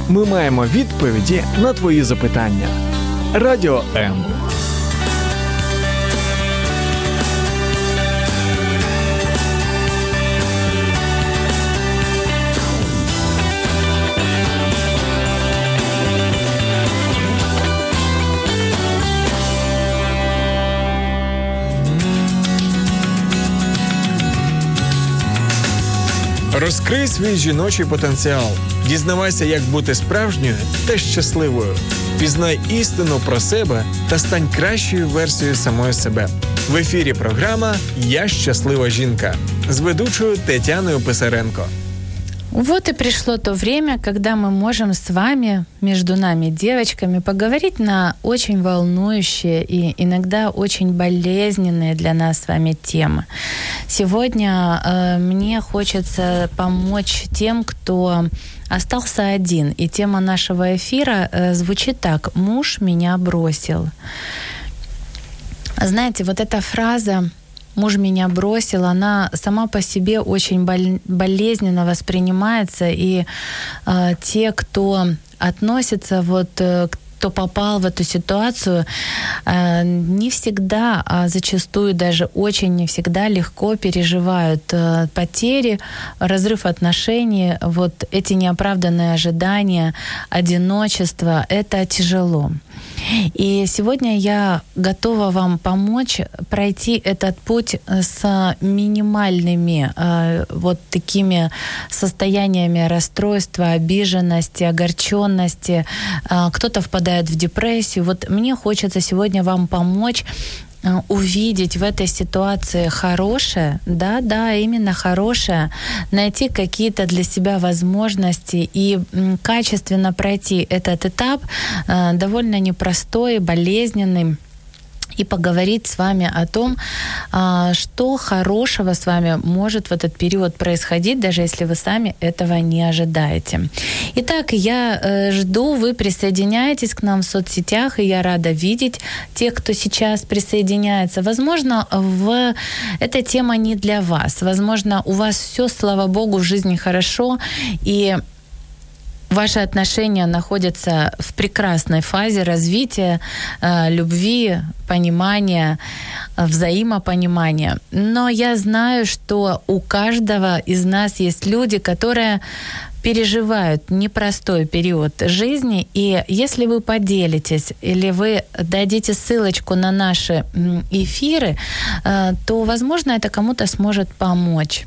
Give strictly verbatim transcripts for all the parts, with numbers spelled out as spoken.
Ми маємо відповіді на твої запитання. Радіо М. Розкрий свій жіночий потенціал. Дізнавайся, як бути справжньою та щасливою. Пізнай істину про себе та стань кращою версією самої себе. В ефірі програма «Я щаслива жінка» з ведучою Тетяною Писаренко. Вот и пришло то время, когда мы можем с вами, между нами, девочками, поговорить на очень волнующие и иногда очень болезненные для нас с вами темы. Сегодня э, мне хочется помочь тем, кто остался один. И тема нашего эфира э, звучит так: «Муж меня бросил». Знаете, вот эта фраза «муж меня бросил», она сама по себе очень болезненно воспринимается, и э, те, кто относится вот э, кто попал в эту ситуацию, э, не всегда, а зачастую даже очень не всегда легко переживают э, потери, разрыв отношений, вот эти неоправданные ожидания, одиночество. Это тяжело. И сегодня я готова вам помочь пройти этот путь с минимальными э, вот такими состояниями расстройства, обиженности, огорченности. Э, кто-то впадает в депрессию. Вот мне хочется сегодня вам помочь увидеть в этой ситуации хорошее, да, да, именно хорошее, найти какие-то для себя возможности и качественно пройти этот этап, э, довольно непростой, болезненный, и поговорить с вами о том, что хорошего с вами может в этот период происходить, даже если вы сами этого не ожидаете. Итак, я жду, вы присоединяетесь к нам в соцсетях, и я рада видеть тех, кто сейчас присоединяется. Возможно, в... эта тема не для вас. Возможно, у вас все, слава богу, в жизни хорошо, и ваши отношения находятся в прекрасной фазе развития, э, любви, понимания, взаимопонимания. Но я знаю, что у каждого из нас есть люди, которые переживают непростой период жизни, и если вы поделитесь или вы дадите ссылочку на наши эфиры, э, то, возможно, это кому-то сможет помочь.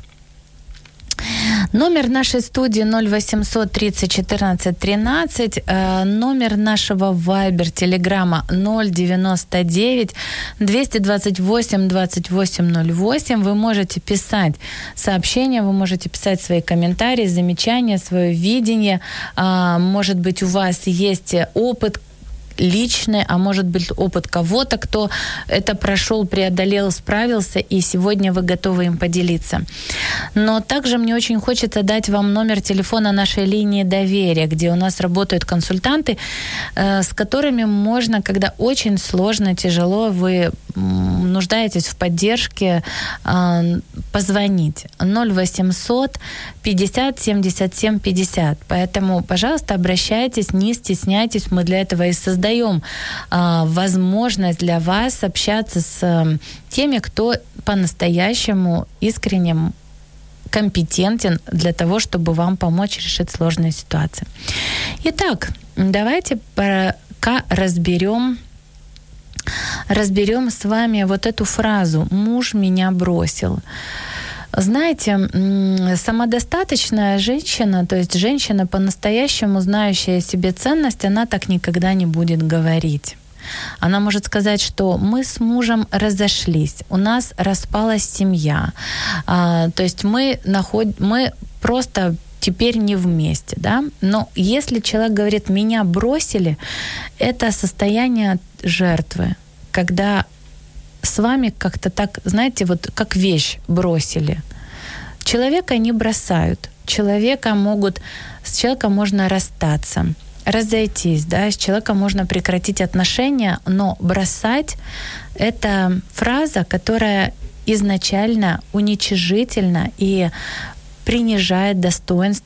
Номер нашей студии ноль восемьсот тридцать четырнадцать тринадцать, э, номер нашего Вайбер, Телеграма ноль девяносто девять двести двадцать восемь двадцать восемь ноль восемь. Вы можете писать сообщения, вы можете писать свои комментарии, замечания, свое видение. Э, может быть, у вас есть опыт личный, а может быть опыт кого-то, кто это прошел, преодолел, справился, и сегодня вы готовы им поделиться. Но также мне очень хочется дать вам номер телефона нашей линии доверия, где у нас работают консультанты, с которыми можно, когда очень сложно, тяжело, вы нуждаетесь в поддержке, позвонить. ноль восемьсот пятьдесят семьдесят семь пятьдесят. Поэтому, пожалуйста, обращайтесь, не стесняйтесь, мы для этого и создаем даем а, возможность для вас общаться с а, теми, кто по-настоящему искренне компетентен для того, чтобы вам помочь решить сложные ситуации. Итак, давайте пока разберем, разберем с вами вот эту фразу «муж меня бросил». Знаете, самодостаточная женщина, то есть женщина, по-настоящему знающая себе ценность, она так никогда не будет говорить. Она может сказать, что мы с мужем разошлись, у нас распалась семья, а, то есть мы, наход... мы просто теперь не вместе, да? Но если человек говорит «меня бросили», это состояние жертвы, когда с вами как-то так, знаете, вот как вещь бросили. Человека не бросают. Человека могут, с человеком можно расстаться, разойтись, да, с человеком можно прекратить отношения, но бросать — это фраза, которая изначально уничижительна и принижает достоинство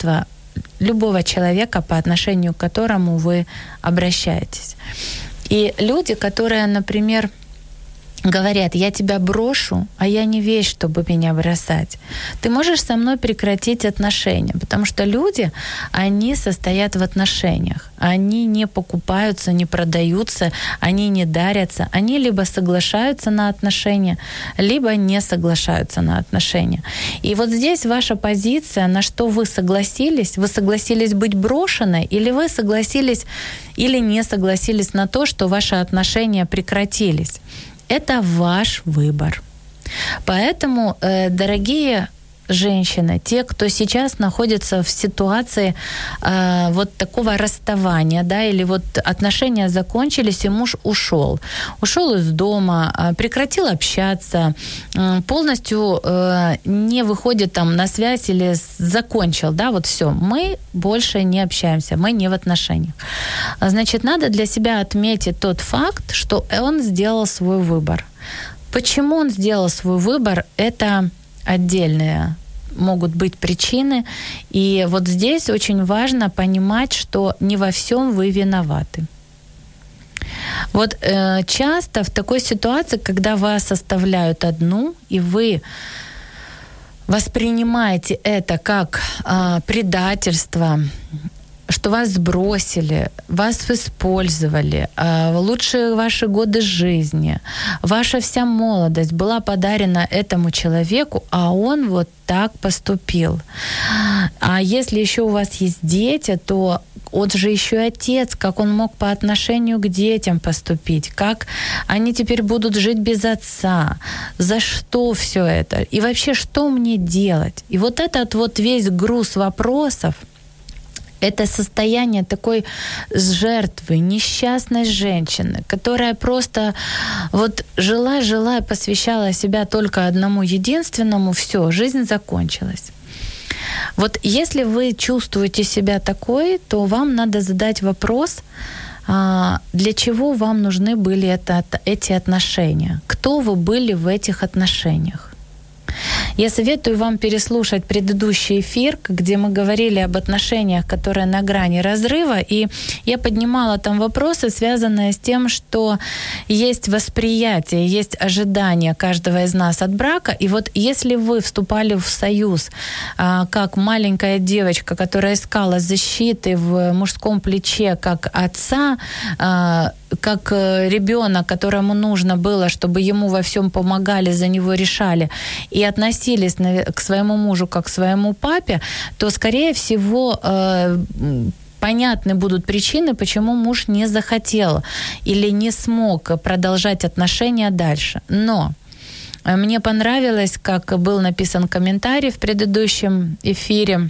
любого человека, по отношению к которому вы обращаетесь. И люди, которые, например, говорят: я тебя брошу, а я не вещь, чтобы меня бросать. Ты можешь со мной прекратить отношения, потому что люди, они состоят в отношениях. Они не покупаются, не продаются, они не дарятся. Они либо соглашаются на отношения, либо не соглашаются на отношения. И вот здесь ваша позиция, на что вы согласились. Вы согласились быть брошенной, или вы согласились или не согласились на то, что ваши отношения прекратились. Это ваш выбор. Поэтому, э, дорогие женщины, те, кто сейчас находится в ситуации э, вот такого расставания, да, или вот отношения закончились, и муж ушел. Ушел из дома, э, прекратил общаться, э, полностью э, не выходит там на связь или закончил, да, вот все, мы больше не общаемся, мы не в отношениях. Значит, надо для себя отметить тот факт, что он сделал свой выбор. Почему он сделал свой выбор, это отдельные могут быть причины. И вот здесь очень важно понимать, что не во всем вы виноваты. Вот э, часто в такой ситуации, когда вас оставляют одну, и вы воспринимаете это как э, предательство, что вас сбросили, вас использовали, лучшие ваши годы жизни, ваша вся молодость была подарена этому человеку, а он вот так поступил. А если еще у вас есть дети, то он же еще и отец, как он мог по отношению к детям поступить, как они теперь будут жить без отца, за что все это, и вообще, что мне делать? И вот этот вот весь груз вопросов, это состояние такой жертвы, несчастной женщины, которая просто вот жила-жила, посвящала себя только одному единственному, все, жизнь закончилась. Вот если вы чувствуете себя такой, то вам надо задать вопрос, для чего вам нужны были это, эти отношения, кто вы были в этих отношениях. Я советую вам переслушать предыдущий эфир, где мы говорили об отношениях, которые на грани разрыва, и я поднимала там вопросы, связанные с тем, что есть восприятие, есть ожидание каждого из нас от брака, и вот если вы вступали в союз как маленькая девочка, которая искала защиты в мужском плече, как отца, как ребенок, которому нужно было, чтобы ему во всем помогали, за него решали, и относились к своему мужу как к своему папе, то, скорее всего, понятны будут причины, почему муж не захотел или не смог продолжать отношения дальше. Но мне понравилось, как был написан комментарий в предыдущем эфире.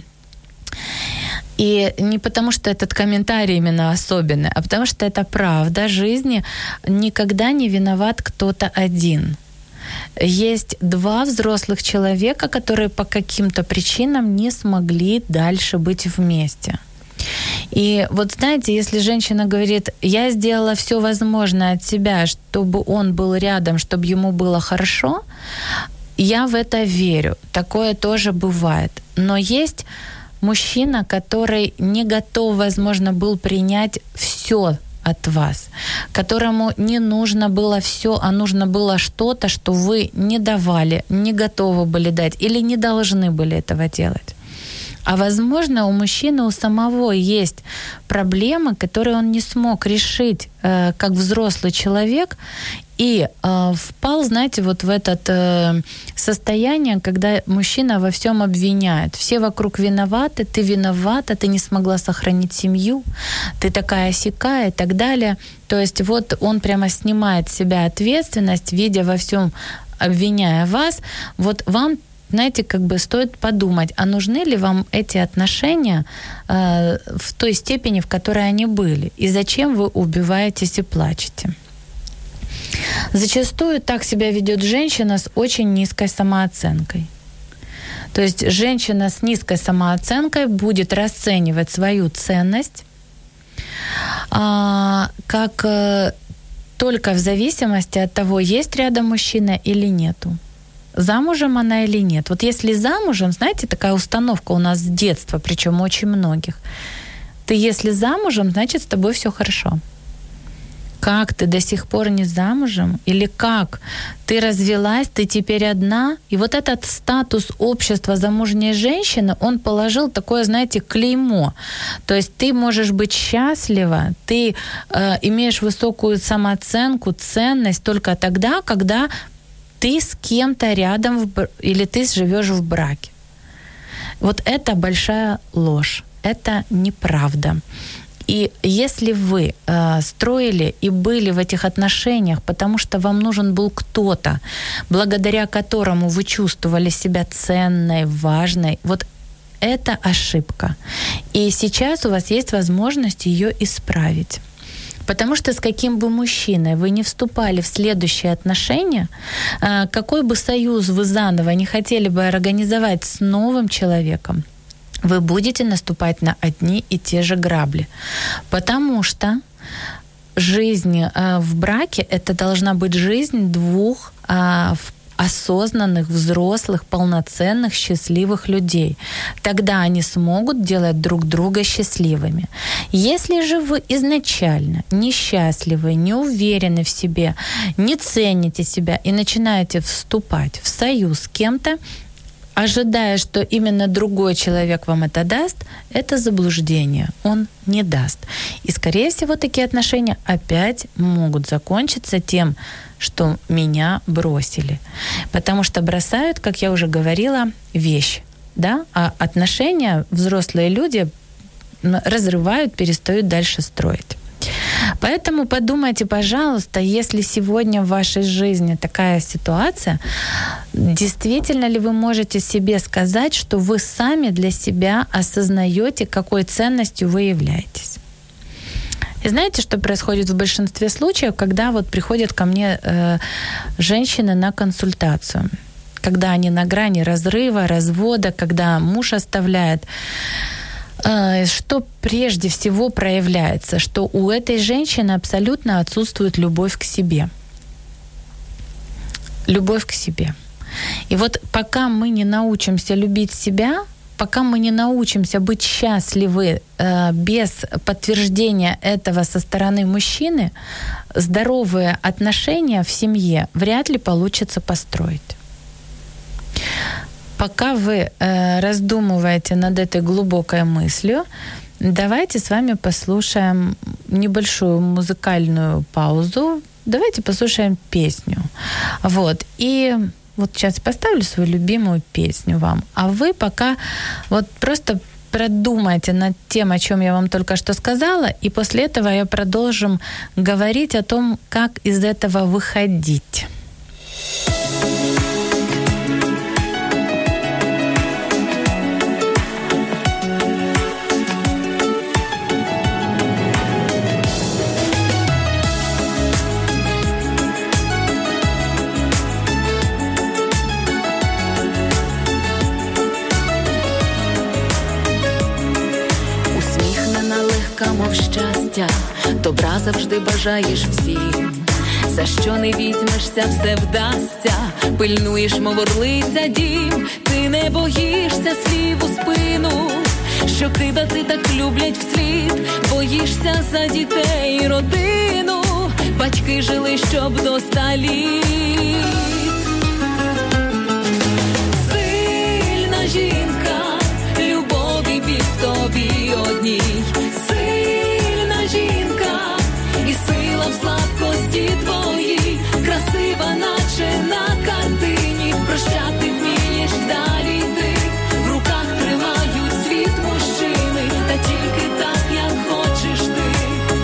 И не потому, что этот комментарий именно особенный, а потому что это правда жизни. Никогда не виноват кто-то один. Есть два взрослых человека, которые по каким-то причинам не смогли дальше быть вместе. И вот знаете, если женщина говорит: я сделала все возможное от себя, чтобы он был рядом, чтобы ему было хорошо, я в это верю. Такое тоже бывает. Но есть мужчина, который не готов, возможно, был принять все от вас, которому не нужно было все, а нужно было что-то, что вы не давали, не готовы были дать или не должны были этого делать. А возможно, у мужчины, у самого есть проблемы, которые он не смог решить э, как взрослый человек, и э, впал, знаете, вот в это э, состояние, когда мужчина во всем обвиняет. Все вокруг виноваты, ты виновата, ты не смогла сохранить семью, ты такая-сякая и так далее. То есть вот он прямо снимает с себя ответственность, видя во всем, обвиняя вас. Вот вам, знаете, как бы стоит подумать, а нужны ли вам эти отношения э, в той степени, в которой они были, и зачем вы убиваетесь и плачете. Зачастую так себя ведет женщина с очень низкой самооценкой. То есть женщина с низкой самооценкой будет расценивать свою ценность а, как а, только в зависимости от того, есть рядом мужчина или нету. замужем она или нет. Вот если замужем, знаете, такая установка у нас с детства, причем очень многих. Ты если замужем, значит, с тобой все хорошо. Как ты до сих пор не замужем? Или как? Ты развелась, ты теперь одна? И вот этот статус общества замужней женщины, он положил такое, знаете, клеймо. То есть ты можешь быть счастлива, ты э, имеешь высокую самооценку, ценность только тогда, когда ты с кем-то рядом в, или ты живешь в браке. Вот это большая ложь, это неправда. И если вы э, строили и были в этих отношениях, потому что вам нужен был кто-то, благодаря которому вы чувствовали себя ценной, важной, вот это ошибка. И сейчас у вас есть возможность ее исправить. Потому что с каким бы мужчиной вы не вступали в следующие отношения, э, какой бы союз вы заново не хотели бы организовать с новым человеком, вы будете наступать на одни и те же грабли. Потому что жизнь э, в браке — это должна быть жизнь двух э, осознанных, взрослых, полноценных, счастливых людей. Тогда они смогут делать друг друга счастливыми. Если же вы изначально несчастливы, не уверены в себе, не цените себя и начинаете вступать в союз с кем-то, ожидая, что именно другой человек вам это даст, это заблуждение. Он не даст. И, скорее всего, такие отношения опять могут закончиться тем, что меня бросили. Потому что бросают, как я уже говорила, вещь. Да? А отношения взрослые люди разрывают, перестают дальше строить. Поэтому подумайте, пожалуйста, если сегодня в вашей жизни такая ситуация, действительно ли вы можете себе сказать, что вы сами для себя осознаете, какой ценностью вы являетесь? И знаете, что происходит в большинстве случаев, когда вот приходят ко мне э, женщины на консультацию, когда они на грани разрыва, развода, когда муж оставляет. Что прежде всего проявляется? Что у этой женщины абсолютно отсутствует любовь к себе. Любовь к себе. И вот пока мы не научимся любить себя, пока мы не научимся быть счастливы э, без подтверждения этого со стороны мужчины, здоровые отношения в семье вряд ли получится построить. Пока вы э, раздумываете над этой глубокой мыслью, давайте с вами послушаем небольшую музыкальную паузу. Давайте послушаем песню. Вот. И вот сейчас поставлю свою любимую песню вам. А вы пока вот просто продумайте над тем, о чем я вам только что сказала, и после этого я продолжим говорить о том, как из этого выходить. Мов щастя, добра завжди бажаєш всім. За що не візьмешся, все вдасться. Пильнуєш, мов орлиця, дім. Ти не боїшся слів у спину, що кидати так люблять вслід. Боїшся за дітей і родину. Батьки жили, щоб до ста літ. Сильна жінка, любові біль в тобі одній. Жінка, і сила в слабкості твоїй, красива, наче на картині, прощати вмієш далі йти, в руках тримають світ мужчини, та тільки так, як хочеш ти.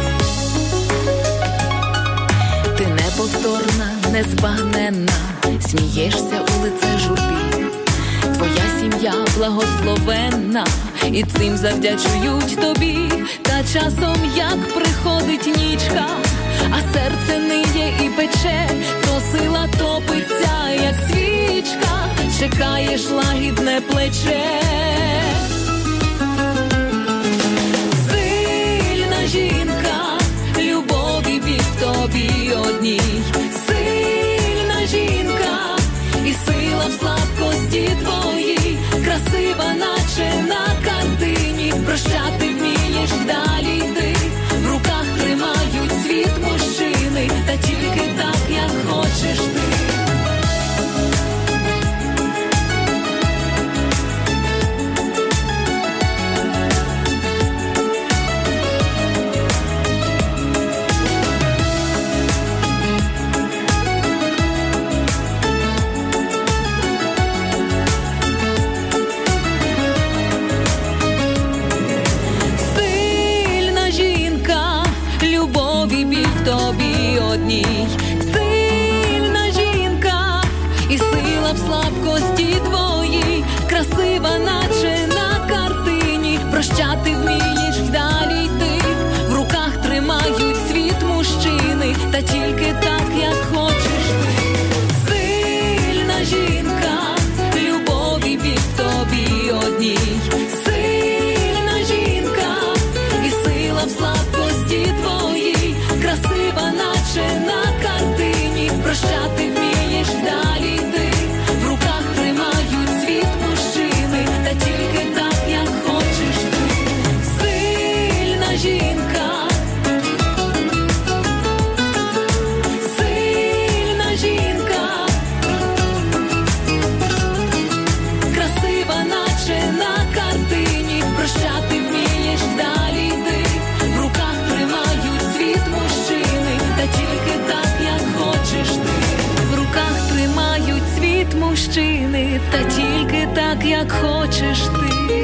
Ти неповторна, незбагненна, смієшся у лице журбі. Твоя сім'я благословенна, і цим завдячують тобі. Та часом, як приходить нічка, а серце ниє і пече, то сила топиться, як свічка, чекаєш лагідне плече. Сильна жінка, любові біль в тобі одній. Сильна жінка, і сила красива, наче на картині. Прощати вмієш, далі йти. В руках тримають світ мужчини, та тільки так, як хочеш ти. Тобі одній. Сильна жінка і сила в слабкості твоїй. Красива, наче на картині. Прощати вмієш, далі йти. В руках тримають світ мужчини, та тільки так, як хочеш ти. Сильна жінка, любові біль тобі одній. Сильна жінка і сила в слабкості твоїй. Красива, наче на картині. Прощати вмієш, далі йти. В руках тримають світ мужчини, та тільки так, як хочеш ти. Сильна жінка. Сильна жінка. Красива, наче на картині. Прощати вмієш, далі йти. В руках тримають світ мужчини, та тільки так, як хочеш ти. В руках тримають світ мужчини, та тільки так, як хочеш ти.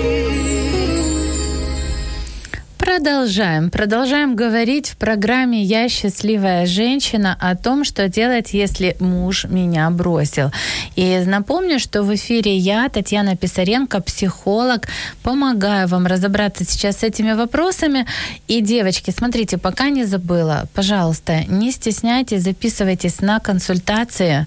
Продолжаем. Продолжаем говорить в программе «Я счастливая женщина» о том, что делать, если муж меня бросил. И напомню, что в эфире я, Татьяна Писаренко, психолог, помогаю вам разобраться сейчас с этими вопросами. И, девочки, смотрите, пока не забыла, пожалуйста, не стесняйтесь, записывайтесь на консультации,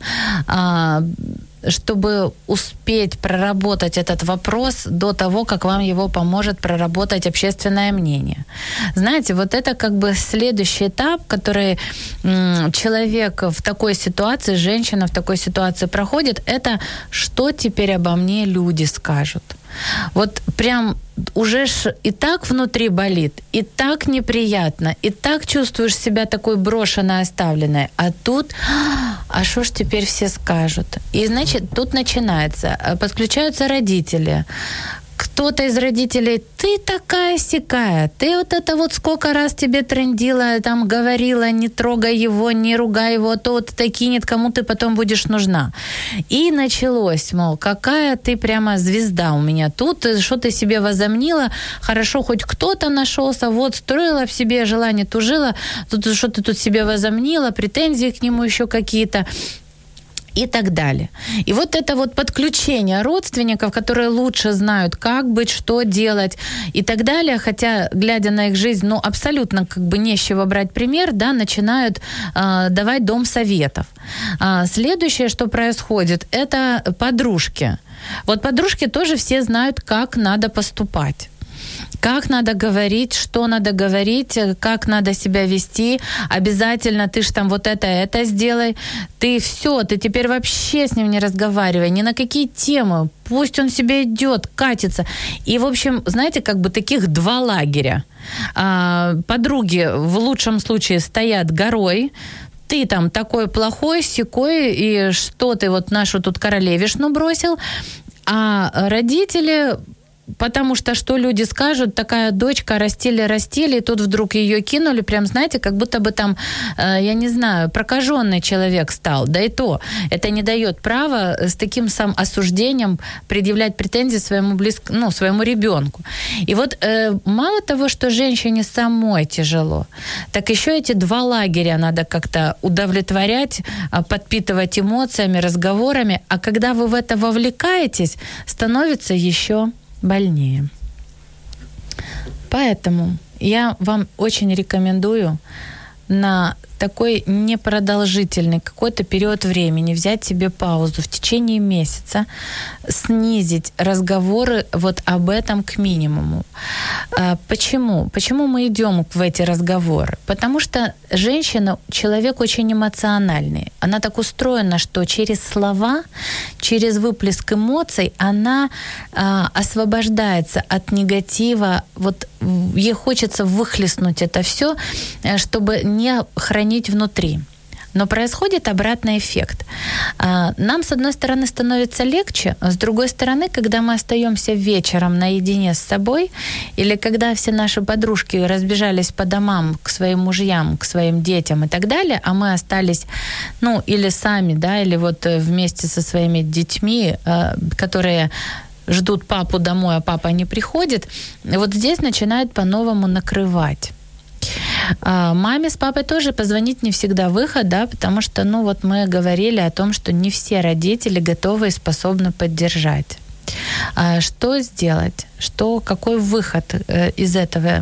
чтобы успеть проработать этот вопрос до того, как вам его поможет проработать общественное мнение. Знаете, вот это как бы следующий этап, который м, человек в такой ситуации, женщина в такой ситуации проходит, это что теперь обо мне люди скажут. Вот прям уже ж и так внутри болит, и так неприятно, и так чувствуешь себя такой брошенной, оставленной. А тут, а что ж теперь все скажут? И, значит, тут начинается, подключаются родители. Кто-то из родителей: ты такая-сякая, ты вот это вот сколько раз тебе трындила, там говорила, не трогай его, не ругай его, то вот это кинет, кому ты потом будешь нужна. И началось, мол, какая ты прямо звезда у меня тут, что ты себе возомнила, хорошо, хоть кто-то нашелся, вот строила в себе желание, тужила, тут что ты тут себе возомнила, претензии к нему еще какие-то. И так далее. И вот это вот подключение родственников, которые лучше знают, как быть, что делать и так далее, хотя, глядя на их жизнь, ну, абсолютно как бы не с чего брать пример, да, начинают э, давать дом советов. А следующее, что происходит, это подружки. Вот подружки тоже все знают, как надо поступать. Как надо говорить, что надо говорить, как надо себя вести. Обязательно ты ж там вот это, это сделай. Ты все, ты теперь вообще с ним не разговаривай, ни на какие темы. Пусть он себе идет, катится. И, в общем, знаете, как бы таких два лагеря. А, подруги в лучшем случае стоят горой. Ты там такой плохой, сякой, и что ты вот нашу тут королевишну бросил. А родители... Потому что что люди скажут, такая дочка, растили-растили, и тут вдруг ее кинули, прям, знаете, как будто бы там, э, я не знаю, прокаженный человек стал. Да и то, это не дает права с таким самоосуждением предъявлять претензии своему, близк... ну, своему ребенку. И вот э, мало того, что женщине самой тяжело, так еще эти два лагеря надо как-то удовлетворять, подпитывать эмоциями, разговорами, а когда вы в это вовлекаетесь, становится еще больнее. Поэтому я вам очень рекомендую на такой непродолжительный какой-то период времени, взять себе паузу в течение месяца, снизить разговоры вот об этом к минимуму. Почему? Почему мы идем в эти разговоры? Потому что женщина, человек очень эмоциональный. Она так устроена, что через слова, через выплеск эмоций она а, освобождается от негатива. Вот ей хочется выхлестнуть это все, чтобы не хранить внутри. Но происходит обратный эффект. Нам, с одной стороны, становится легче, а с другой стороны, когда мы остаемся вечером наедине с собой, или когда все наши подружки разбежались по домам к своим мужьям, к своим детям и так далее, а мы остались, ну, или сами, да, или вот вместе со своими детьми, которые ждут папу домой, а папа не приходит, вот здесь начинают по-новому накрывать. Маме с папой тоже позвонить не всегда выход, да, потому что, ну, вот мы говорили о том, что не все родители готовы и способны поддержать. А что сделать? Что, какой выход из этого?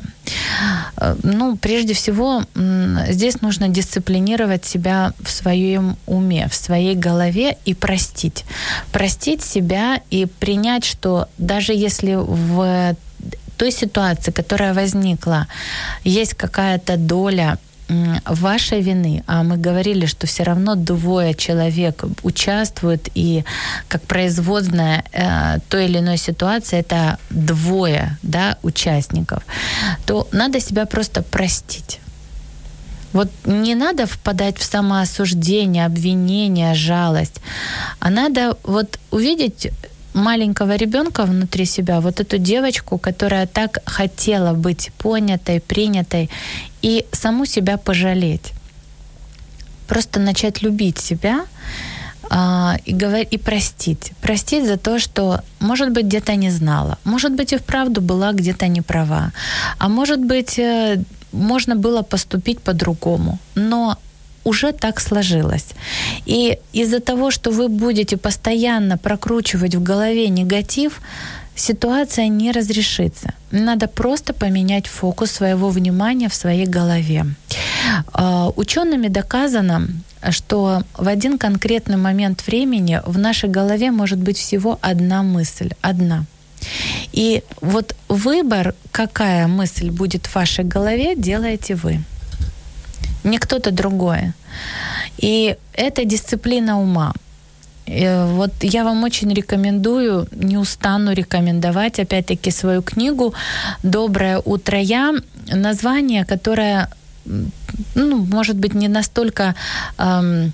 Ну, прежде всего, здесь нужно дисциплинировать себя в своем уме, в своей голове и простить. Простить себя и принять, что даже если в той ситуации, которая возникла, есть какая-то доля вашей вины, а мы говорили, что все равно двое человек участвуют, и как производная э, той или иной ситуации это двое, да, участников, то надо себя просто простить. Вот не надо впадать в самоосуждение, обвинение, жалость, а надо вот увидеть маленького ребенка внутри себя, вот эту девочку, которая так хотела быть понятой, принятой, и саму себя пожалеть. Просто начать любить себя а, и, говор- и простить. Простить за то, что, может быть, где-то не знала, может быть, и вправду была где-то не права, а может быть, можно было поступить по-другому, но уже так сложилось. И из-за того, что вы будете постоянно прокручивать в голове негатив, ситуация не разрешится. Надо просто поменять фокус своего внимания в своей голове. Учеными доказано, что в один конкретный момент времени в нашей голове может быть всего одна мысль, одна. И вот выбор, какая мысль будет в вашей голове, делаете вы. Не кто-то другой. И это дисциплина ума. И вот я вам очень рекомендую, не устану рекомендовать, опять-таки, свою книгу «Доброе утро, я». Название, которое, ну, может быть, не настолько, эм,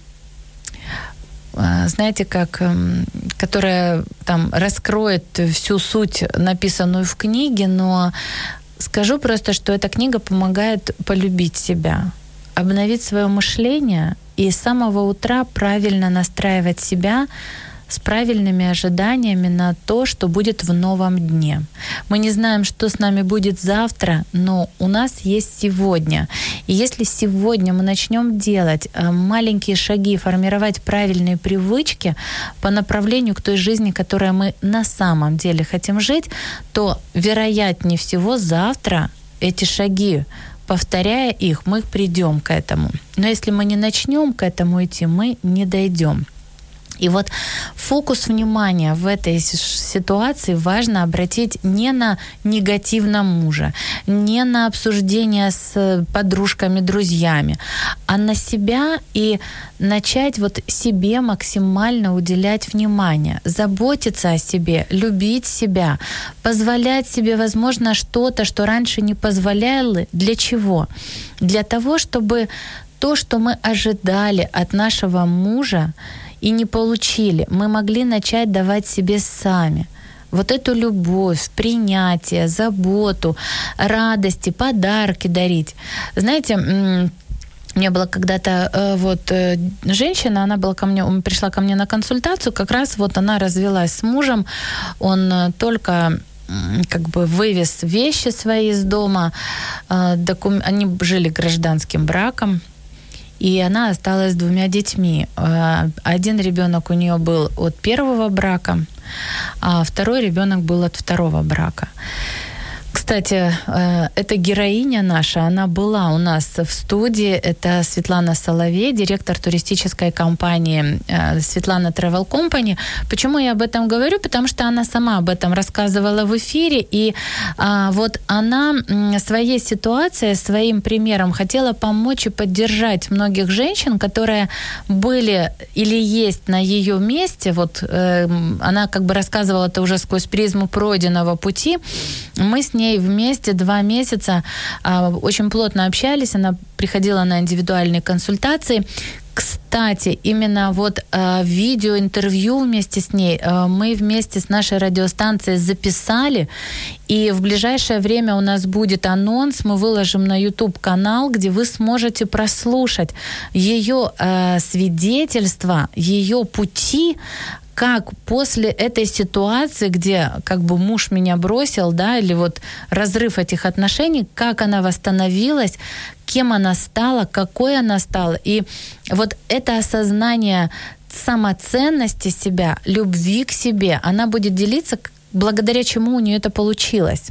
знаете, как, эм, которое там раскроет всю суть, написанную в книге, но скажу просто, что эта книга помогает полюбить себя, обновить свое мышление и с самого утра правильно настраивать себя с правильными ожиданиями на то, что будет в новом дне. Мы не знаем, что с нами будет завтра, но у нас есть сегодня. И если сегодня мы начнем делать маленькие шаги, формировать правильные привычки по направлению к той жизни, которой мы на самом деле хотим жить, то, вероятнее всего, завтра эти шаги, повторяя их, мы придем к этому. Но если мы не начнем к этому идти, мы не дойдем. И вот фокус внимания в этой ситуации важно обратить не на негатив на мужа, не на обсуждение с подружками, друзьями, а на себя и начать вот себе максимально уделять внимание, заботиться о себе, любить себя, позволять себе, возможно, что-то, что раньше не позволяли. Для чего? Для того, чтобы то, что мы ожидали от нашего мужа, и не получили, мы могли начать давать себе сами. Вот эту любовь, принятие, заботу, радости, подарки дарить. Знаете, у меня была когда-то вот женщина, она была ко мне, пришла ко мне на консультацию, как раз вот она развелась с мужем, он только как бы вывез вещи свои из дома, докум... они жили гражданским браком, и она осталась с двумя детьми. Один ребенок у нее был от первого брака, а второй ребенок был от второго брака. Кстати, эта героиня наша, она была у нас в студии. Это Светлана Соловей, директор туристической компании Светлана Travel Company. Почему я об этом говорю? Потому что она сама об этом рассказывала в эфире. И вот она своей ситуацией, своим примером хотела помочь и поддержать многих женщин, которые были или есть на ее месте. Вот она как бы рассказывала это уже сквозь призму пройденного пути. Мы с ней вместе два месяца очень плотно общались. Она приходила на индивидуальные консультации. Кстати, именно вот э, видеоинтервью вместе с ней э, мы вместе с нашей радиостанцией записали, и в ближайшее время у нас будет анонс, мы выложим на YouTube-канал, где вы сможете прослушать ее э, свидетельства, ее пути, как после этой ситуации, где как бы муж меня бросил, да, или вот разрыв этих отношений, как она восстановилась, кем она стала, какой она стала. И вот это осознание самоценности себя, любви к себе, она будет делиться, благодаря чему у нее это получилось.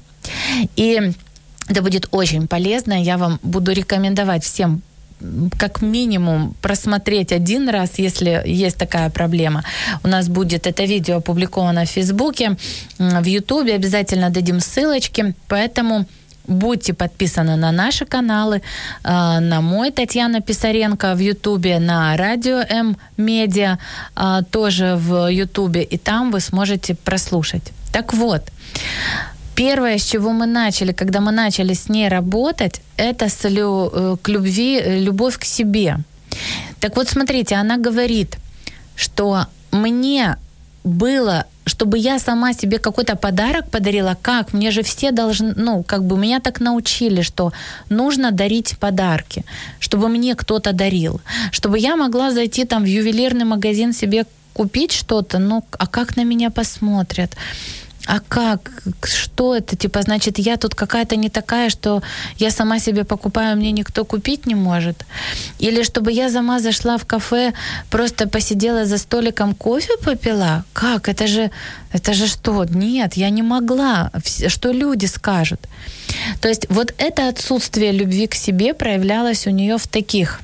И это будет очень полезно. Я вам буду рекомендовать всем как минимум просмотреть один раз, если есть такая проблема. У нас будет это видео опубликовано в Фейсбуке, в Ютубе, обязательно дадим ссылочки, поэтому будьте подписаны на наши каналы, на мой Татьяна Писаренко в Ютубе, на Радио М Медиа тоже в Ютубе, и там вы сможете прослушать. Так вот, первое, с чего мы начали, когда мы начали с ней работать, это с лю- к любви, любовь к себе. Так вот, смотрите, она говорит, что мне было, чтобы я сама себе какой-то подарок подарила, как? Мне же все должны, ну, как бы меня так научили, что нужно дарить подарки, чтобы мне кто-то дарил, чтобы я могла зайти там в ювелирный магазин себе купить что-то, ну, а как на меня посмотрят? А как? Что это? Типа, значит, я тут какая-то не такая, что я сама себе покупаю, мне никто купить не может? Или чтобы я сама зашла в кафе, просто посидела за столиком, кофе попила? Как? Это же, это же что? Нет, я не могла. Что люди скажут? То есть вот это отсутствие любви к себе проявлялось у нее в таких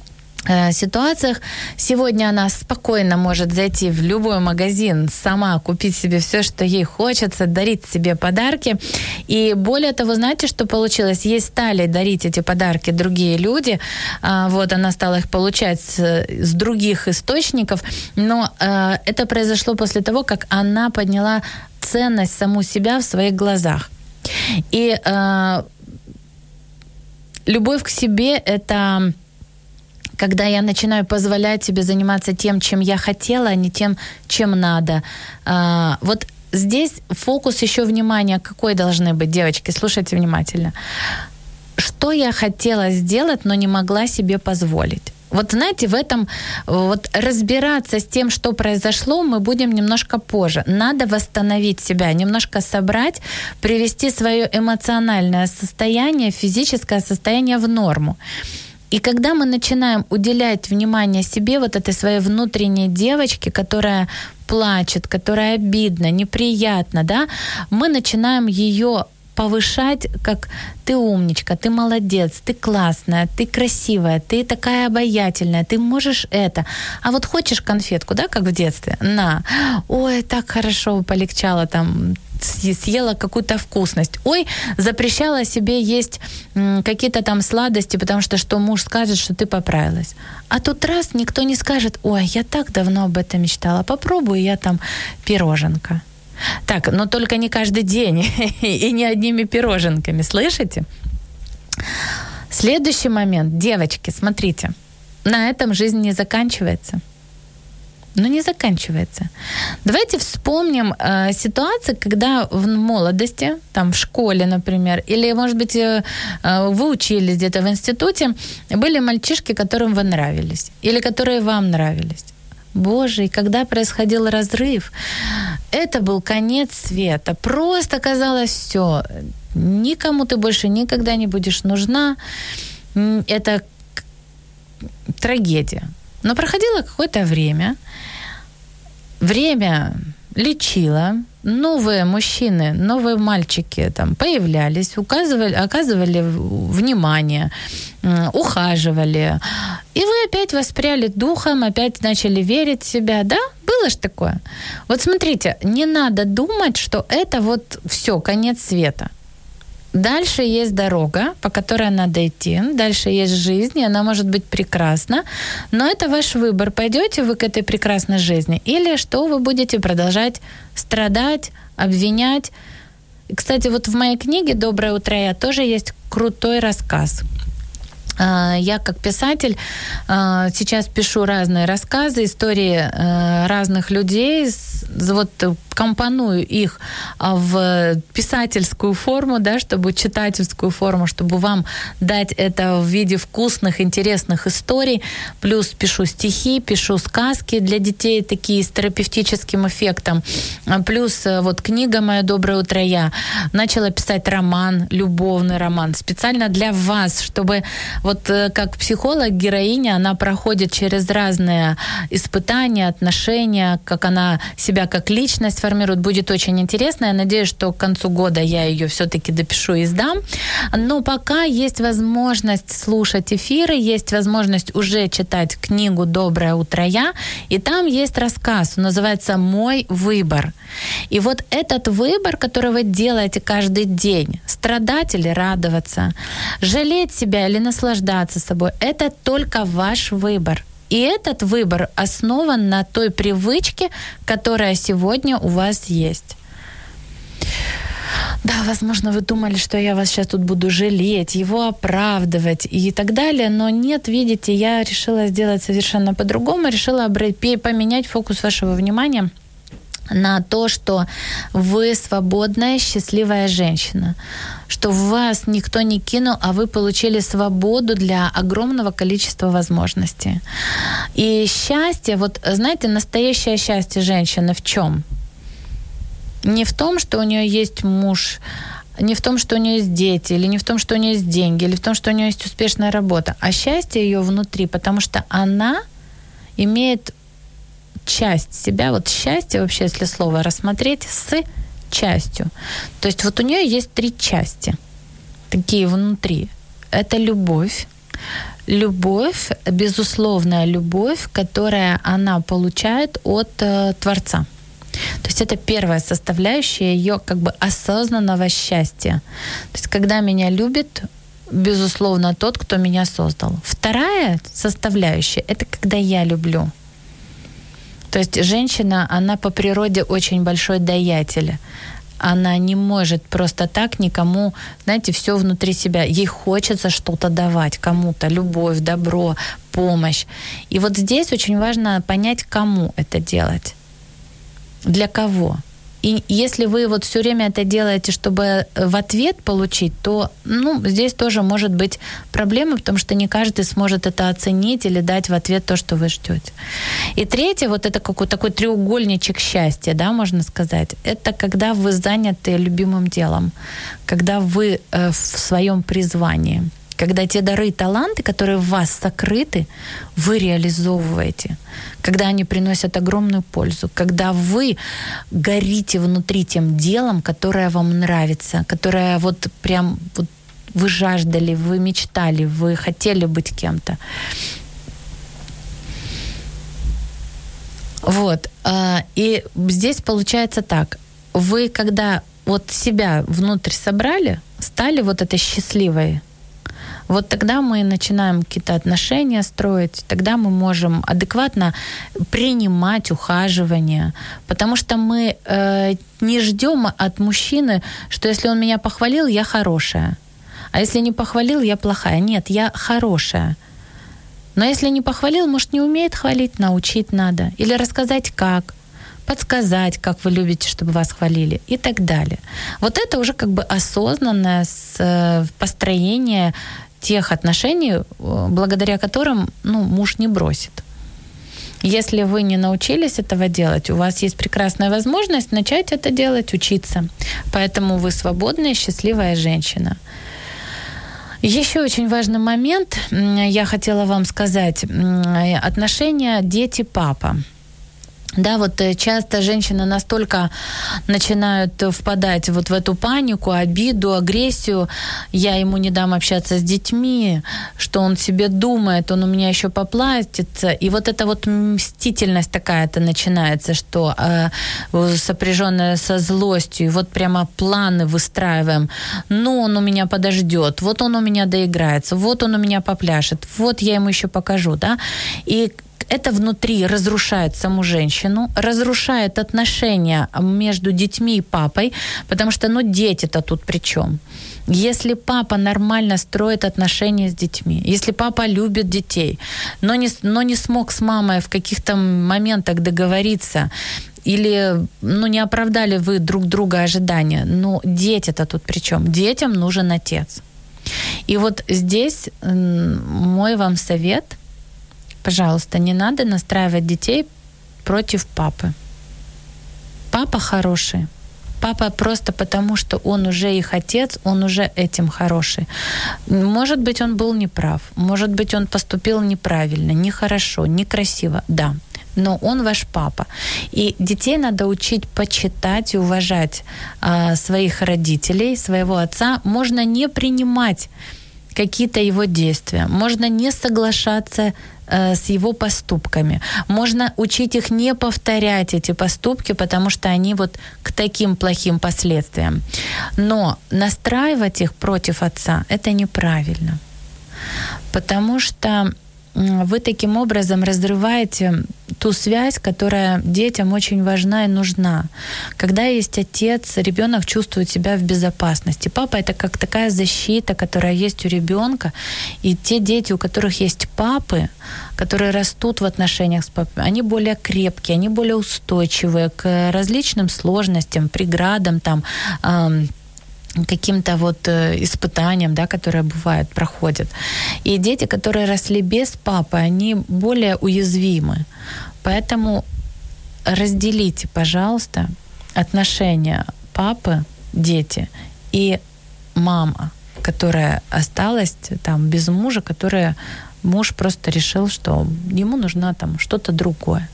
ситуациях. Сегодня она спокойно может зайти в любой магазин, сама купить себе все, что ей хочется, дарить себе подарки. И более того, знаете, что получилось? Ей стали дарить эти подарки другие люди. Вот, она стала их получать с, с других источников. Но это произошло после того, как она подняла ценность саму себя в своих глазах. И любовь к себе — это когда я начинаю позволять себе заниматься тем, чем я хотела, а не тем, чем надо. А, вот здесь фокус еще внимания какой должны быть, девочки, слушайте внимательно. Что я хотела сделать, но не могла себе позволить? Вот знаете, в этом вот разбираться с тем, что произошло, мы будем немножко позже. Надо восстановить себя, немножко собрать, привести свое эмоциональное состояние, физическое состояние в норму. И когда мы начинаем уделять внимание себе, вот этой своей внутренней девочке, которая плачет, которая обидна, неприятно, да, мы начинаем ее повышать, как ты умничка, ты молодец, ты классная, ты красивая, ты такая обаятельная, ты можешь это. А вот хочешь конфетку, да, как в детстве? На. Ой, так хорошо, полегчало там, съела какую-то вкусность. Ой, запрещала себе есть м, какие-то там сладости, потому что что муж скажет, что ты поправилась. А тут раз никто не скажет: ой, я так давно об этом мечтала, попробую я там пироженка. Так, но только не каждый день и не одними пироженками, слышите? Следующий момент. Девочки, смотрите, на этом жизнь не заканчивается. Но не заканчивается. Давайте вспомним э, ситуации, когда в молодости, там в школе, например, или, может быть, э, вы учились где-то в институте, были мальчишки, которым вы нравились, или которые вам нравились. Боже, и когда происходил разрыв, это был конец света. Просто казалось все. Никому ты больше никогда не будешь нужна. Это трагедия. Но проходило какое-то время. Время лечило, новые мужчины, новые мальчики там появлялись, указывали, оказывали внимание, ухаживали, и вы опять воспряли духом, опять начали верить в себя, да? Было ж такое. Вот смотрите, не надо думать, что это вот все, конец света. Дальше есть дорога, по которой надо идти. Дальше есть жизнь, и она может быть прекрасна. Но это ваш выбор. Пойдете вы к этой прекрасной жизни? Или что вы будете продолжать страдать, обвинять? И, кстати, вот в моей книге «Доброе утро, я» тоже есть крутой рассказ. Я как писатель сейчас пишу разные рассказы, истории разных людей, вот компоную их в писательскую форму, да, чтобы читательскую форму, чтобы вам дать это в виде вкусных, интересных историй. Плюс пишу стихи, пишу сказки для детей, такие с терапевтическим эффектом. Плюс вот книга моя «Доброе утро, я». Начала писать роман, любовный роман, специально для вас, чтобы вот как психолог, героиня, она проходит через разные испытания, отношения, как она себя как личность формирует. Будет очень интересно. Я надеюсь, что к концу года я ее все-таки допишу и сдам. Но пока есть возможность слушать эфиры, есть возможность уже читать книгу «Доброе утро, я», и там есть рассказ, он называется «Мой выбор». И вот этот выбор, который вы делаете каждый день, страдать или радоваться, жалеть себя или наслаждаться собой, это только ваш выбор. И этот выбор основан на той привычке, которая сегодня у вас есть. Да, возможно, вы думали, что я вас сейчас тут буду жалеть, его оправдывать и так далее, но нет, видите, я решила сделать совершенно по-другому, решила поменять фокус вашего внимания на то, что вы свободная, счастливая женщина, что вас никто не кинул, а вы получили свободу для огромного количества возможностей. И счастье, вот знаете, настоящее счастье женщины в чем? Не в том, что у нее есть муж, не в том, что у нее есть дети, или не в том, что у нее есть деньги, или в том, что у нее есть успешная работа, а счастье ее внутри, потому что она имеет часть себя, вот счастье вообще, если слово рассмотреть, с частью. То есть вот у нее есть три части, такие внутри. Это любовь. Любовь, безусловная любовь, которая она получает от э, Творца. То есть это первая составляющая ее как бы осознанного счастья. То есть когда меня любит, безусловно, тот, кто меня создал. Вторая составляющая — это когда я люблю. То есть женщина, она по природе очень большой даятель. Она не может просто так никому, знаете, все внутри себя. Ей хочется что-то давать кому-то, любовь, добро, помощь. И вот здесь очень важно понять, кому это делать, для кого. И если вы вот все время это делаете, чтобы в ответ получить, то ну, здесь тоже может быть проблема, потому что не каждый сможет это оценить или дать в ответ то, что вы ждете. И третье, вот это какой-то такой треугольничек счастья, да, можно сказать, это когда вы заняты любимым делом, когда вы э, в своем призвании, когда те дары и таланты, которые в вас сокрыты, вы реализовываете, когда они приносят огромную пользу, когда вы горите внутри тем делом, которое вам нравится, которое вот прям вот вы жаждали, вы мечтали, вы хотели быть кем-то. Вот. И здесь получается так. Вы когда вот себя внутрь собрали, стали вот этой счастливой, вот тогда мы начинаем какие-то отношения строить, тогда мы можем адекватно принимать ухаживание, потому что мы э, не ждем от мужчины, что если он меня похвалил, я хорошая, а если не похвалил, я плохая. Нет, я хорошая. Но если не похвалил, может, не умеет хвалить, научить надо. Или рассказать как, подсказать, как вы любите, чтобы вас хвалили и так далее. Вот это уже как бы осознанное построение тех отношений, благодаря которым ну, муж не бросит. Если вы не научились этого делать, у вас есть прекрасная возможность начать это делать, учиться. Поэтому вы свободная, счастливая женщина. Еще очень важный момент, я хотела вам сказать, отношения дети-папа. Да, вот часто женщины настолько начинают впадать вот в эту панику, обиду, агрессию. Я ему не дам общаться с детьми, что он себе думает, он у меня еще поплатится. И вот эта вот мстительность такая-то начинается, что э, сопряженная со злостью. И вот прямо планы выстраиваем. Ну, он у меня подождет, вот он у меня доиграется, вот он у меня попляшет, вот я ему еще покажу, да. И это внутри разрушает саму женщину, разрушает отношения между детьми и папой, потому что, ну, дети-то тут при чем? Если папа нормально строит отношения с детьми, если папа любит детей, но не, но не смог с мамой в каких-то моментах договориться, или, ну, не оправдали вы друг друга ожидания, ну, дети-то тут при чем? Детям нужен отец. И вот здесь мой вам совет – пожалуйста, не надо настраивать детей против папы. Папа хороший. Папа просто потому, что он уже их отец, он уже этим хороший. Может быть, он был неправ. Может быть, он поступил неправильно, нехорошо, некрасиво. Да, но он ваш папа. И детей надо учить почитать и уважать а, своих родителей, своего отца. Можно не принимать какие-то его действия. Можно не соглашаться э, с его поступками. Можно учить их не повторять эти поступки, потому что они вот к таким плохим последствиям. Но настраивать их против отца – это неправильно. Потому что вы таким образом разрываете ту связь, которая детям очень важна и нужна. Когда есть отец, ребенок чувствует себя в безопасности. Папа — это как такая защита, которая есть у ребенка. И те дети, у которых есть папы, которые растут в отношениях с папой, они более крепкие, они более устойчивые к различным сложностям, преградам, там, эм, каким-то вот испытаниям, да, которые бывают, проходят. И дети, которые росли без папы, они более уязвимы. Поэтому разделите, пожалуйста, отношения папы, дети, и мама, которая осталась там без мужа, которая муж просто решил, что ему нужно там что-то другое.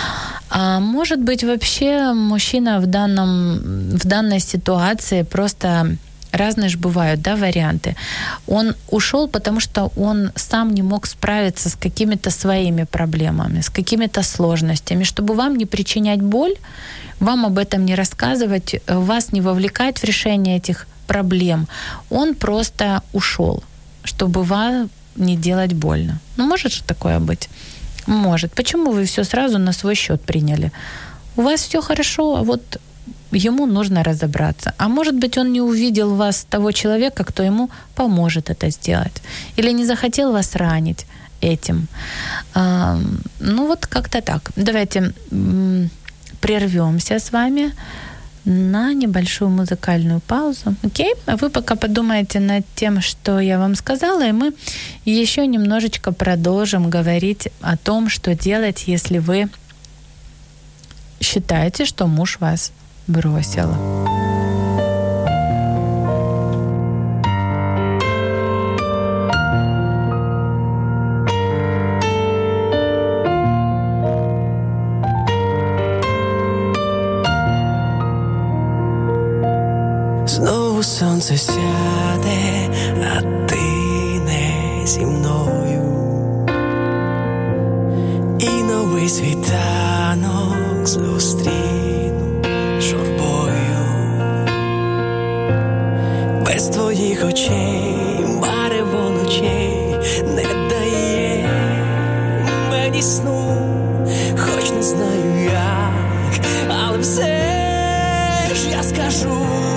А может быть, вообще мужчина в, данном, в данной ситуации просто... Разные же бывают, да, варианты. Он ушел, потому что он сам не мог справиться с какими-то своими проблемами, с какими-то сложностями. Чтобы вам не причинять боль, вам об этом не рассказывать, вас не вовлекать в решение этих проблем. Он просто ушел, чтобы вам не делать больно. Ну, может же такое быть? Может. Почему вы все сразу на свой счет приняли? У вас все хорошо, а вот ему нужно разобраться. А может быть, он не увидел в вас того человека, кто ему поможет это сделать. Или не захотел вас ранить этим. А, ну, вот как-то так. Давайте м- прервемся с вами на небольшую музыкальную паузу. Окей? А вы пока подумайте над тем, что я вам сказала, и мы еще немножечко продолжим говорить о том, что делать, если вы считаете, что муж вас бросил. Знову сонце сяде, а ти не зі мною. І новий світанок зустріну журбою. Без твоїх очей, марево ночей не дає мені сну, хоч не знаю як, але все ж я скажу.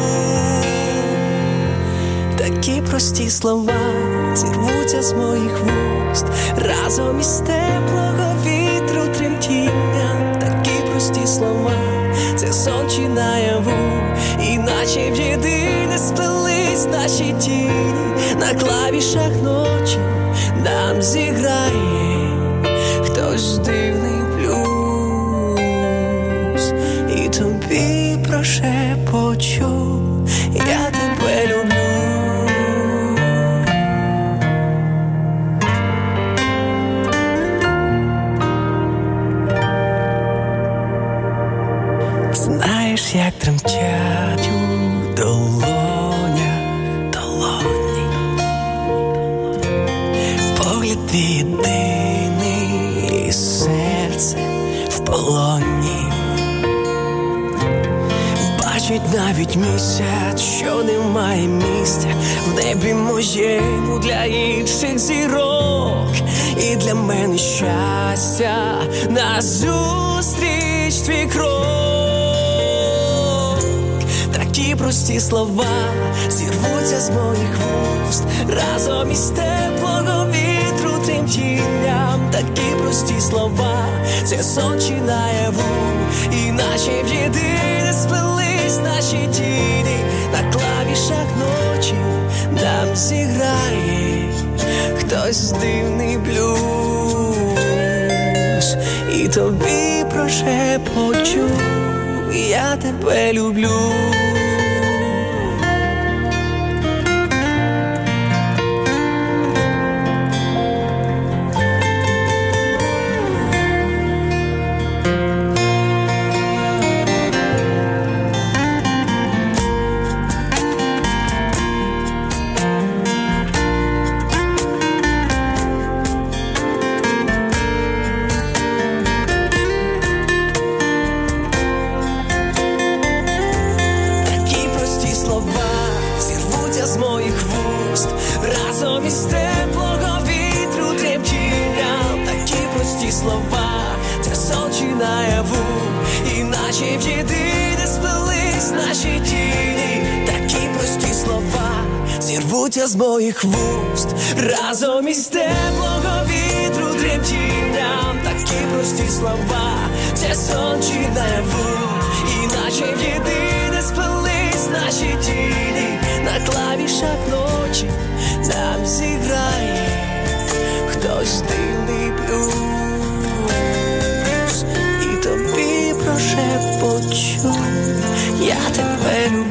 Такі прості слова зірвуться з моїх вуст разом із теплого вітру тремтінням. Такі прості слова, це сон чи наяву, іначе в єдине сплелись наші тіні. На клавішах ночі нам зіграє хтось дивний блюз. І тобі прошепочу, я тебе люблю. навіть місяць, що не має місця в небі моєму для інших зірок. І для мене щастя назустріч твій крок. Такі прості слова зірвуться з моїх вуст разом із теплого вітру тремтінням. Такі прості слова, це сон чи наяву, і наче в єдине сплелись наші тіні. На клавішах ночі нам зіграє хтось дивний блюз. І тобі прошепочу, я тебе люблю. Зірвуться з моїх вуст разом із теплого вітру тремтінням. Такі прості слова, це сон чи наяву, і наче в єдине сплелись наші тіні. На клавішах ночі нам зіграє хтось дивний блюз. І тобі прошепочу, я тебе люблю.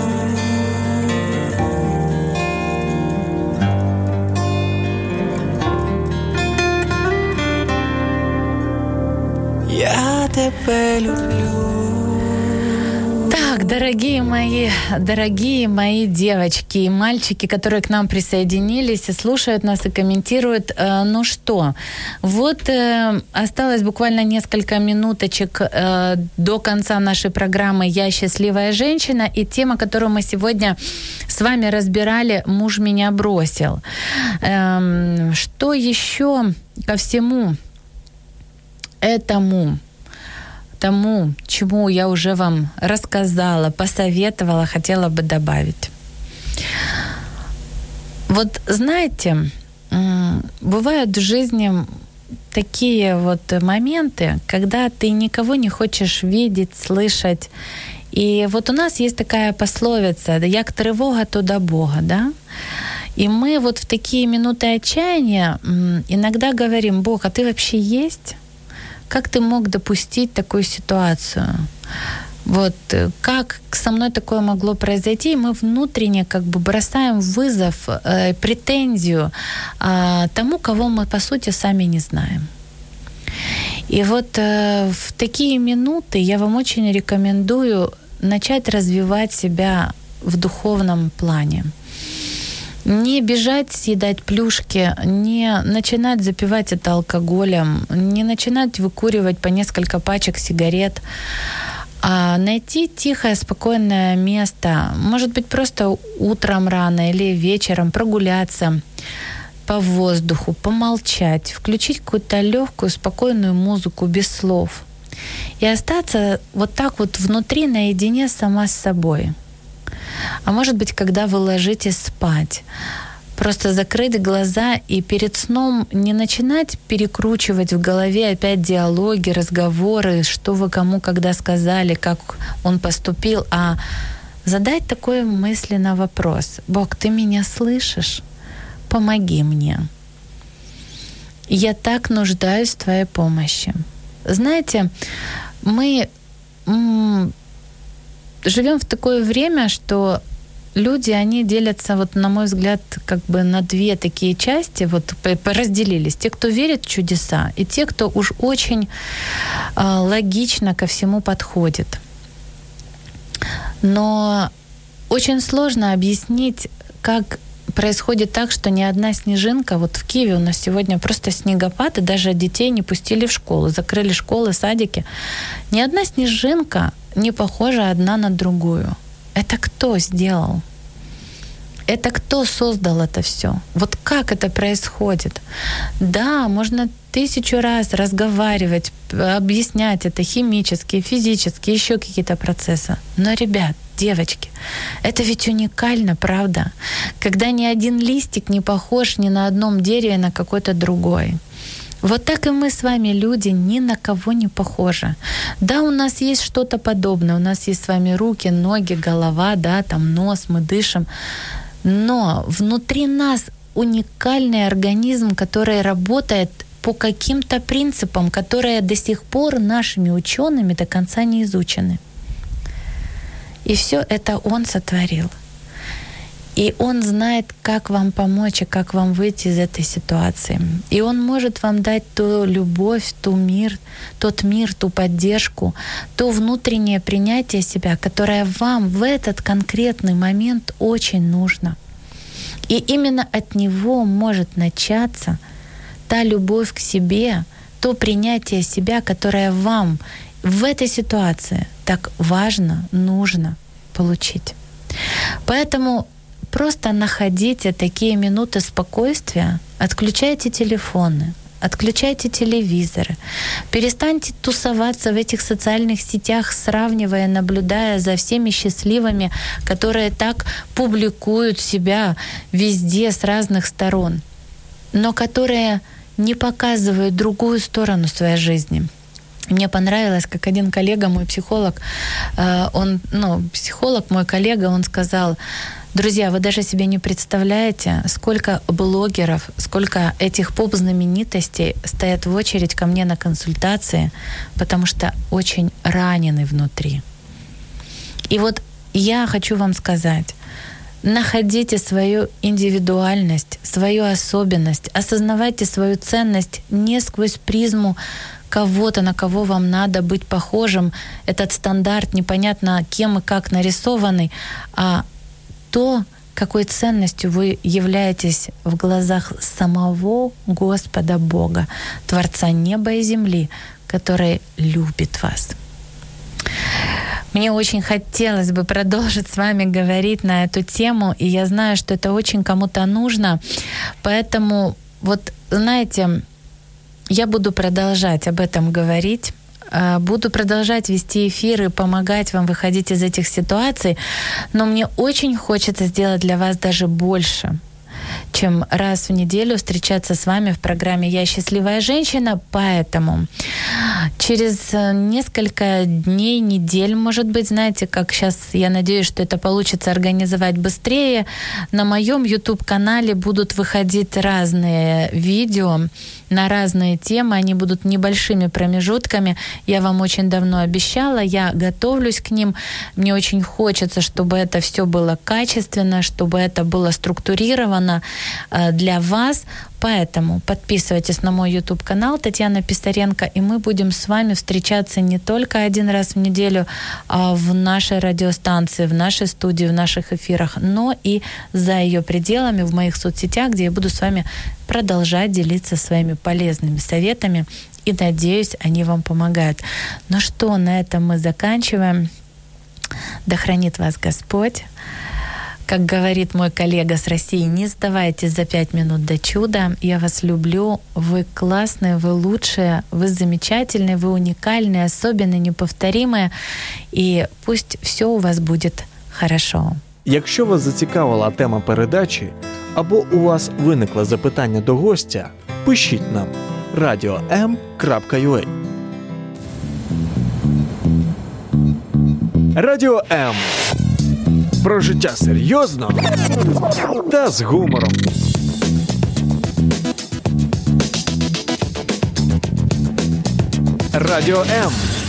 Я тебя люблю. Так, дорогие мои, дорогие мои девочки и мальчики, которые к нам присоединились и слушают нас и комментируют. Э, ну что, вот э, осталось буквально несколько минуточек э, до конца нашей программы «Я счастливая женщина», и тема, которую мы сегодня с вами разбирали, «Муж меня бросил». Э, что еще ко всему этому, тому, чему я уже вам рассказала, посоветовала, хотела бы добавить. Вот знаете, бывают в жизни такие вот моменты, когда ты никого не хочешь видеть, слышать. И вот у нас есть такая пословица: «Як тривога, то до Бога», да? И мы вот в такие минуты отчаяния иногда говорим: «Бог, а ты вообще есть? Как ты мог допустить такую ситуацию? Вот как со мной такое могло произойти?» И мы внутренне как бы бросаем вызов, э, претензию э, тому, кого мы по сути сами не знаем. И вот э, в такие минуты я вам очень рекомендую начать развивать себя в духовном плане. Не бежать съедать плюшки, не начинать запивать это алкоголем, не начинать выкуривать по несколько пачек сигарет, а найти тихое, спокойное место, может быть, просто утром рано или вечером прогуляться по воздуху, помолчать, включить какую-то легкую, спокойную музыку без слов и остаться вот так вот внутри наедине сама с собой. А может быть, когда вы ложитесь спать, просто закрыть глаза и перед сном не начинать перекручивать в голове опять диалоги, разговоры, что вы кому когда сказали, как он поступил, а задать такой мысленный вопрос: «Бог, ты меня слышишь? Помоги мне. Я так нуждаюсь в твоей помощи». Знаете, мы м- живем в такое время, что люди, они делятся, вот, на мой взгляд, как бы на две такие части, вот поразделились. Те, кто верит в чудеса, и те, кто уж очень э, логично ко всему подходит. Но очень сложно объяснить, как происходит так, что ни одна снежинка, вот в Киеве у нас сегодня просто снегопад, и даже детей не пустили в школу, закрыли школы, садики. Ни одна снежинка не похожа одна на другую. Это кто сделал? Это кто создал это все? Вот как это происходит? Да, можно тысячу раз разговаривать, объяснять это химически, физически, еще какие-то процессы. Но, ребят, девочки, это ведь уникально, правда? Когда ни один листик не похож ни на одном дереве на какой-то другой. Вот так и мы с вами, люди, ни на кого не похожи. Да, у нас есть что-то подобное, у нас есть с вами руки, ноги, голова, да, там нос, мы дышим. Но внутри нас уникальный организм, который работает по каким-то принципам, которые до сих пор нашими учеными до конца не изучены. И все это Он сотворил. И Он знает, как вам помочь и как вам выйти из этой ситуации. И Он может вам дать ту любовь, ту мир, тот мир, ту поддержку, то внутреннее принятие себя, которое вам в этот конкретный момент очень нужно. И именно от Него может начаться та любовь к себе, то принятие себя, которое вам в этой ситуации так важно, нужно получить. Поэтому просто находите такие минуты спокойствия, отключайте телефоны, отключайте телевизоры, перестаньте тусоваться в этих социальных сетях, сравнивая, наблюдая за всеми счастливыми, которые так публикуют себя везде с разных сторон, но которые не показывают другую сторону своей жизни. Мне понравилось, как один коллега, мой психолог, он, ну, психолог, мой коллега, он сказал: друзья, вы даже себе не представляете, сколько блогеров, сколько этих поп-знаменитостей стоят в очередь ко мне на консультации, потому что очень ранены внутри. И вот я хочу вам сказать, находите свою индивидуальность, свою особенность, осознавайте свою ценность не сквозь призму кого-то, на кого вам надо быть похожим, этот стандарт непонятно кем и как нарисованный, а то, какой ценностью вы являетесь в глазах самого Господа Бога, Творца неба и земли, который любит вас. Мне очень хотелось бы продолжить с вами говорить на эту тему, и я знаю, что это очень кому-то нужно, поэтому вот, знаете, я буду продолжать об этом говорить, буду продолжать вести эфиры, помогать вам выходить из этих ситуаций, но мне очень хочется сделать для вас даже больше, чем раз в неделю встречаться с вами в программе «Я счастливая женщина», поэтому через несколько дней, недель, может быть, знаете, как сейчас, я надеюсь, что это получится организовать быстрее, на моем YouTube-канале будут выходить разные видео на разные темы, они будут небольшими промежутками. Я вам очень давно обещала, я готовлюсь к ним. Мне очень хочется, чтобы это все было качественно, чтобы это было структурировано для вас. Поэтому подписывайтесь на мой YouTube-канал Татьяна Писаренко, и мы будем с вами встречаться не только один раз в неделю а в нашей радиостанции, в нашей студии, в наших эфирах, но и за ее пределами, в моих соцсетях, где я буду с вами продолжать делиться своими полезными советами, и, надеюсь, они вам помогают. Ну что, на этом мы заканчиваем. Да хранит вас Господь. Как говорит мой коллега с России, не сдавайтесь за пять минут до чуда. Я вас люблю. Вы классные, вы лучшие, вы замечательные, вы уникальные, особенные, неповторимые. И пусть все у вас будет хорошо. Якщо вас зацікавила тема передачі, або у вас виникло запитання до гостя, пишіть нам радіо ем крапка ю а. Радіо М. Про життя серйозно та з гумором. Радіо М.